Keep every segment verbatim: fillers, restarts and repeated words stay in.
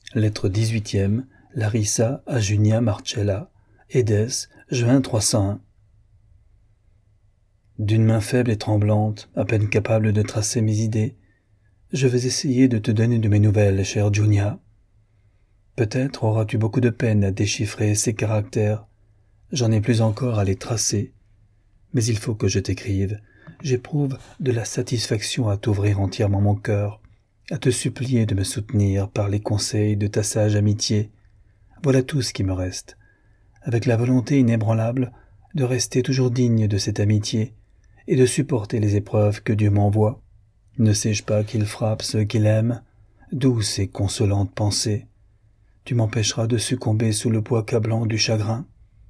Lettre dix-huitième, Larissa à Junia Marcella, Édesse, juin trois cent un. D'une main faible et tremblante, à peine capable de tracer mes idées, je vais essayer de te donner de mes nouvelles, chère Junia. Peut-être auras-tu beaucoup de peine à déchiffrer ces caractères, j'en ai plus encore à les tracer, mais il faut que je t'écrive. J'éprouve de la satisfaction à t'ouvrir entièrement mon cœur, à te supplier de me soutenir par les conseils de ta sage amitié. Voilà tout ce qui me reste, avec la volonté inébranlable de rester toujours digne de cette amitié et de supporter les épreuves que Dieu m'envoie. Ne sais-je pas qu'il frappe ceux qu'il aime? Douce et consolante pensée, tu m'empêcheras de succomber sous le poids accablant du chagrin.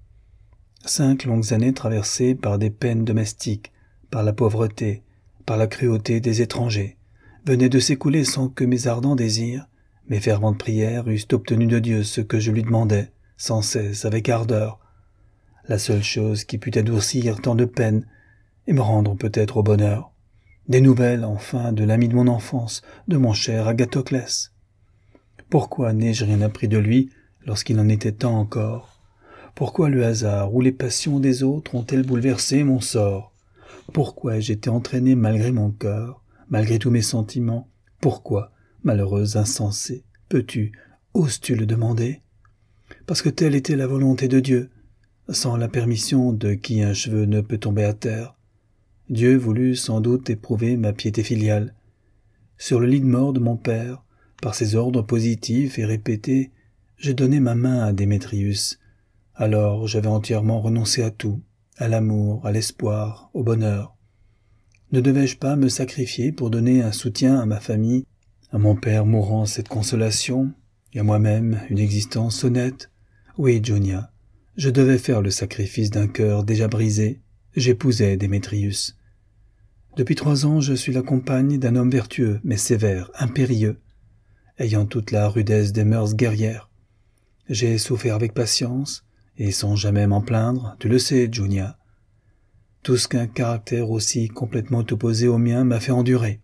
Cinq longues années traversées par des peines domestiques, par la pauvreté, par la cruauté des étrangers, venaient de s'écouler sans que mes ardents désirs, mes ferventes prières eussent obtenu de Dieu ce que je lui demandais, sans cesse, avec ardeur. La seule chose qui pût adoucir tant de peines et me rendre peut-être au bonheur. Des nouvelles, enfin, de l'ami de mon enfance, de mon cher Agathoclès. Pourquoi n'ai-je rien appris de lui lorsqu'il en était temps encore? Pourquoi le hasard ou les passions des autres ont-elles bouleversé mon sort? Pourquoi ai-je été entraîné malgré mon cœur, malgré tous mes sentiments? Pourquoi, malheureuse insensée, peux-tu, oses-tu le demander? Parce que telle était la volonté de Dieu, sans la permission de qui un cheveu ne peut tomber à terre. Dieu voulut sans doute éprouver ma piété filiale. Sur le lit de mort de mon père, par ses ordres positifs et répétés, je donnai ma main à Démétrius. Alors j'avais entièrement renoncé à tout, à l'amour, à l'espoir, au bonheur. Ne devais-je pas me sacrifier pour donner un soutien à ma famille, à mon père mourant cette consolation, et à moi-même une existence honnête? Oui, Junia, je devais faire le sacrifice d'un cœur déjà brisé. J'épousais Démétrius. Depuis trois ans, je suis la compagne d'un homme vertueux, mais sévère, impérieux, ayant toute la rudesse des mœurs guerrières. J'ai souffert avec patience, et sans jamais m'en plaindre, tu le sais, Junia. Tout ce qu'un caractère aussi complètement opposé au mien m'a fait endurer.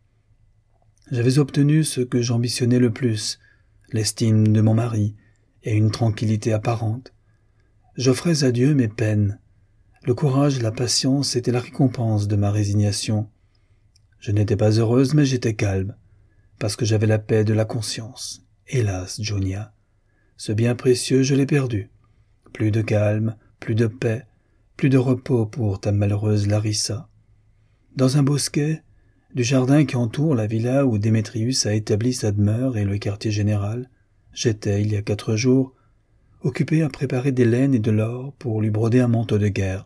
J'avais obtenu ce que j'ambitionnais le plus, l'estime de mon mari et une tranquillité apparente. J'offrais à Dieu mes peines. Le courage et la patience étaient la récompense de ma résignation. Je n'étais pas heureuse, mais j'étais calme, parce que j'avais la paix de la conscience. Hélas, Junia, ce bien précieux, je l'ai perdu. Plus de calme, plus de paix, plus de repos pour ta malheureuse Larissa. Dans un bosquet, du jardin qui entoure la villa où Démétrius a établi sa demeure et le quartier général, j'étais, il y a quatre jours, occupé à préparer des laines et de l'or pour lui broder un manteau de guerre.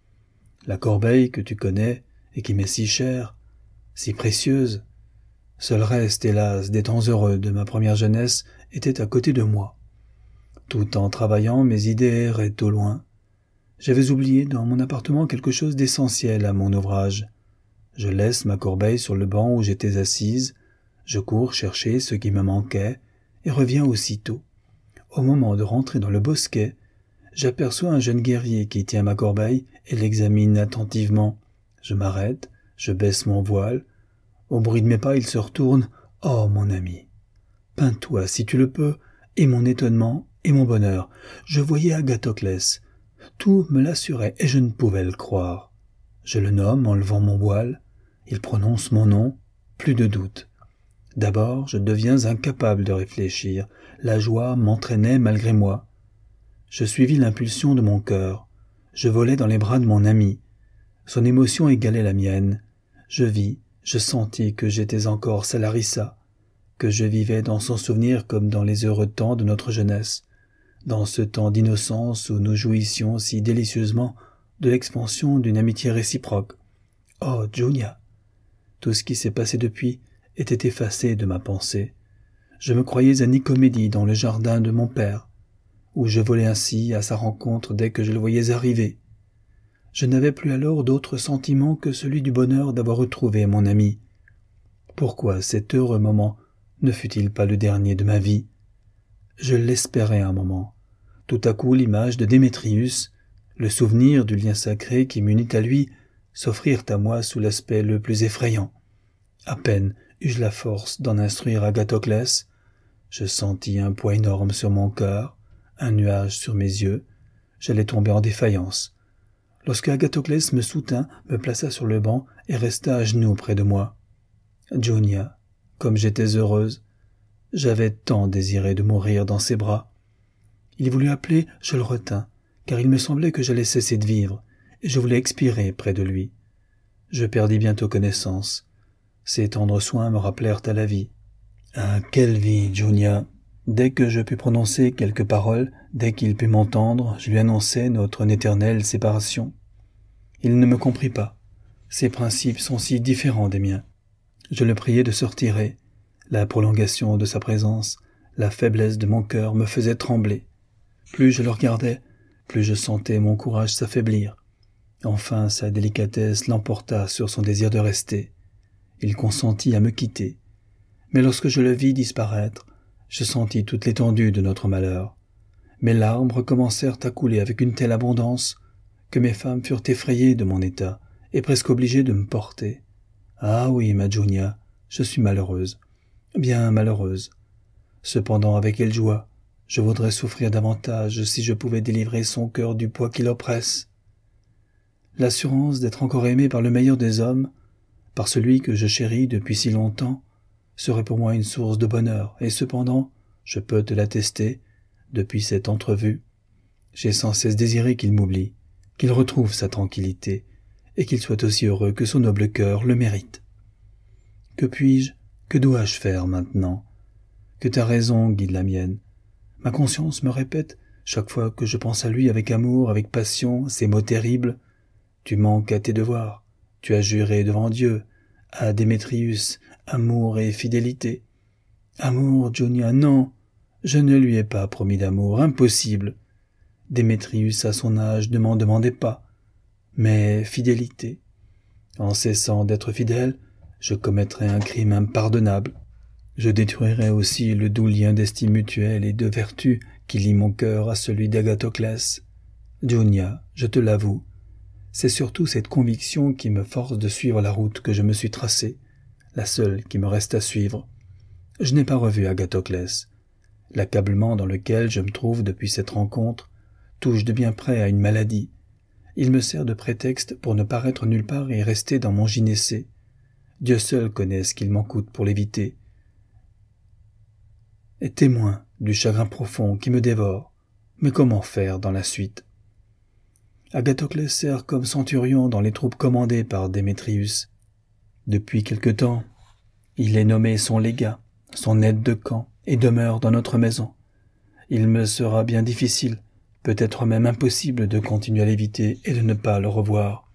La corbeille que tu connais et qui m'est si chère, si précieuse, seul reste, hélas, des temps heureux de ma première jeunesse, était à côté de moi. Tout en travaillant, mes idées erraient au loin. J'avais oublié dans mon appartement quelque chose d'essentiel à mon ouvrage. Je laisse ma corbeille sur le banc où j'étais assise, je cours chercher ce qui me manquait et reviens aussitôt. Au moment de rentrer dans le bosquet, j'aperçois un jeune guerrier qui tient ma corbeille et l'examine attentivement. Je m'arrête, je baisse mon voile. Au bruit de mes pas, il se retourne. « Oh, mon ami, peins-toi, si tu le peux, et mon étonnement et mon bonheur. Je voyais Agathoclès. Tout me l'assurait et je ne pouvais le croire. Je le nomme en levant mon voile. Il prononce mon nom. Plus de doute. D'abord, je deviens incapable de réfléchir. La joie m'entraînait malgré moi. Je suivis l'impulsion de mon cœur. Je volai dans les bras de mon ami. Son émotion égalait la mienne. Je vis, je sentis que j'étais encore sa Larissa, que je vivais dans son souvenir comme dans les heureux temps de notre jeunesse, dans ce temps d'innocence où nous jouissions si délicieusement de l'expansion d'une amitié réciproque. Oh, Junia! Tout ce qui s'est passé depuis était effacé de ma pensée. Je me croyais à Nicomédie dans le jardin de mon père, où je volais ainsi à sa rencontre dès que je le voyais arriver. Je n'avais plus alors d'autre sentiment que celui du bonheur d'avoir retrouvé mon ami. Pourquoi cet heureux moment ne fut-il pas le dernier de ma vie? Je l'espérais un moment. Tout à coup l'image de Démétrius, le souvenir du lien sacré qui m'unit à lui, s'offrirent à moi sous l'aspect le plus effrayant. À peine eus-je la force d'en instruire Agathoclès, Je sentis un poids énorme sur mon cœur, un nuage sur mes yeux. J'allais tomber en défaillance. Lorsque Agathoclès me soutint, me plaça sur le banc et resta à genoux près de moi. Junia, comme j'étais heureuse, j'avais tant désiré de mourir dans ses bras. Il voulut appeler, je le retins, car il me semblait que j'allais cesser de vivre, et je voulais expirer près de lui. Je perdis bientôt connaissance. Ses tendres soins me rappelèrent à la vie. Ah, quelle vie, Junia! Dès que je pus prononcer quelques paroles, dès qu'il put m'entendre, je lui annonçai notre éternelle séparation. Il ne me comprit pas. Ses principes sont si différents des miens. Je le priai de se retirer. La prolongation de sa présence, la faiblesse de mon cœur me faisaient trembler. Plus je le regardais, plus je sentais mon courage s'affaiblir. Enfin, sa délicatesse l'emporta sur son désir de rester. Il consentit à me quitter. Mais lorsque je le vis disparaître, je sentis toute l'étendue de notre malheur. Mes larmes recommencèrent à couler avec une telle abondance que mes femmes furent effrayées de mon état et presque obligées de me porter. Ah oui, ma Junia, je suis malheureuse, bien malheureuse. Cependant, avec quelle joie, je voudrais souffrir davantage si je pouvais délivrer son cœur du poids qui l'oppresse. L'assurance d'être encore aimé par le meilleur des hommes, par celui que je chéris depuis si longtemps, serait pour moi une source de bonheur, et cependant, je peux te l'attester, depuis cette entrevue, j'ai sans cesse désiré qu'il m'oublie, qu'il retrouve sa tranquillité, et qu'il soit aussi heureux que son noble cœur le mérite. Que puis-je, que dois-je faire maintenant? Que ta raison guide la mienne. Ma conscience me répète, chaque fois que je pense à lui avec amour, avec passion, ces mots terribles. Tu manques à tes devoirs, tu as juré devant Dieu, à Démétrius, amour et fidélité. Amour, Junia, non, je ne lui ai pas promis d'amour, impossible. Démétrius à son âge ne m'en demandait pas. Mais fidélité. En cessant d'être fidèle, je commettrai un crime impardonnable. Je détruirai aussi le doux lien d'estime mutuelle et de vertu qui lie mon cœur à celui d'Agathoclès. Junia, je te l'avoue, c'est surtout cette conviction qui me force de suivre la route que je me suis tracée, la seule qui me reste à suivre. Je n'ai pas revu Agathoclès. L'accablement dans lequel je me trouve depuis cette rencontre touche de bien près à une maladie. Il me sert de prétexte pour ne paraître nulle part et rester dans mon gynécée. Dieu seul connaît ce qu'il m'en coûte pour l'éviter. Et témoin du chagrin profond qui me dévore. Mais comment faire dans la suite? Agathoclès sert comme centurion dans les troupes commandées par Démétrius. Depuis quelque temps, il est nommé son légat, son aide de camp, et demeure dans notre maison. Il me sera bien difficile, peut-être même impossible de continuer à l'éviter et de ne pas le revoir.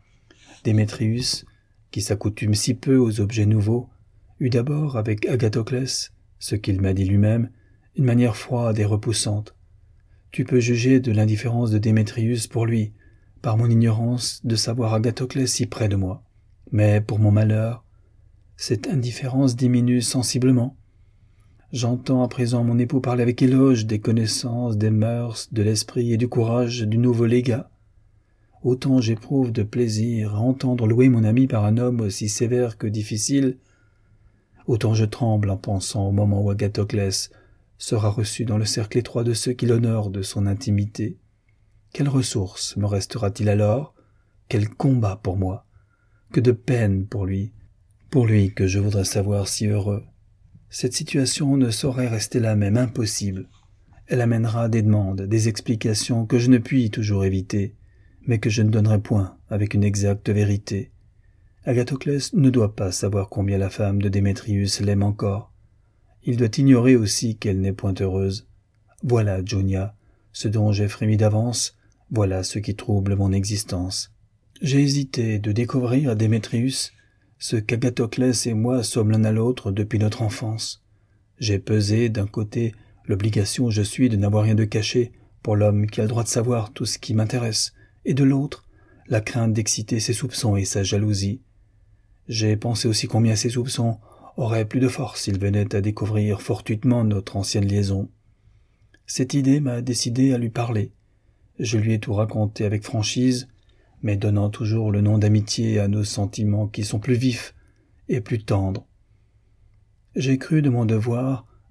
Démétrius, qui s'accoutume si peu aux objets nouveaux, eut d'abord avec Agathoclès, ce qu'il m'a dit lui-même, une manière froide et repoussante. Tu peux juger de l'indifférence de Démétrius pour lui, par mon ignorance de savoir Agathoclès si près de moi. Mais pour mon malheur, cette indifférence diminue sensiblement. J'entends à présent mon époux parler avec éloge des connaissances, des mœurs, de l'esprit et du courage du nouveau légat. Autant j'éprouve de plaisir à entendre louer mon ami par un homme aussi sévère que difficile, autant je tremble en pensant au moment où Agathoclès sera reçu dans le cercle étroit de ceux qui l'honorent de son intimité. Quelle ressource me restera-t-il alors? Quel combat pour moi? Que de peine pour lui, pour lui que je voudrais savoir si heureux. Cette situation ne saurait rester la même, impossible. Elle amènera des demandes, des explications que je ne puis toujours éviter, mais que je ne donnerai point avec une exacte vérité. Agathoclès ne doit pas savoir combien la femme de Démétrius l'aime encore. Il doit ignorer aussi qu'elle n'est point heureuse. Voilà, Junia, ce dont j'ai frémi d'avance, voilà ce qui trouble mon existence. J'ai hésité de découvrir à Démétrius ce qu'Agathoclès et moi sommes l'un à l'autre depuis notre enfance. J'ai pesé d'un côté l'obligation où je suis de n'avoir rien de caché pour l'homme qui a le droit de savoir tout ce qui m'intéresse, et de l'autre, la crainte d'exciter ses soupçons et sa jalousie. J'ai pensé aussi combien ces soupçons auraient plus de force s'ils venaient à découvrir fortuitement notre ancienne liaison. Cette idée m'a décidé à lui parler. Je lui ai tout raconté avec franchise, mais donnant toujours le nom d'amitié à nos sentiments qui sont plus vifs et plus tendres. J'ai cru de mon devoir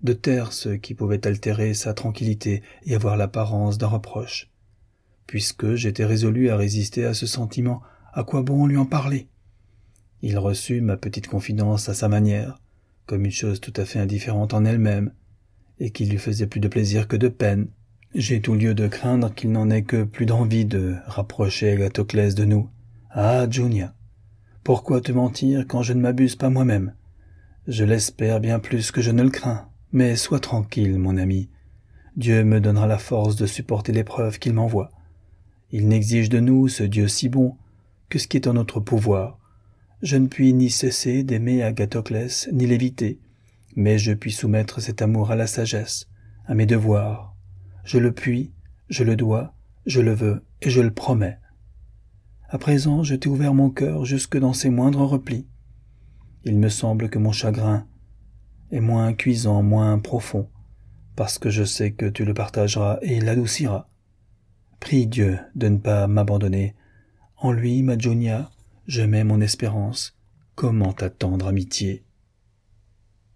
de taire ce qui pouvait altérer sa tranquillité et avoir l'apparence d'un reproche. Puisque j'étais résolu à résister à ce sentiment, à quoi bon lui en parler? Il reçut ma petite confidence à sa manière, comme une chose tout à fait indifférente en elle-même, et qui lui faisait plus de plaisir que de peine. J'ai tout lieu de craindre qu'il n'en ait que plus d'envie de rapprocher Agathoclès de nous. Ah, Junia, pourquoi te mentir quand je ne m'abuse pas moi-même? Je l'espère bien plus que je ne le crains, mais sois tranquille, mon ami. Dieu me donnera la force de supporter l'épreuve qu'il m'envoie. Il n'exige de nous, ce Dieu si bon, que ce qui est en notre pouvoir. Je ne puis ni cesser d'aimer Agathoclès, ni l'éviter, mais je puis soumettre cet amour à la sagesse, à mes devoirs. Je le puis, je le dois, je le veux et je le promets. À présent, je t'ai ouvert mon cœur jusque dans ses moindres replis. Il me semble que mon chagrin est moins cuisant, moins profond, parce que je sais que tu le partageras et l'adouciras. Prie Dieu de ne pas m'abandonner. En lui, ma Junia, je mets mon espérance. Comment ta tendre amitié.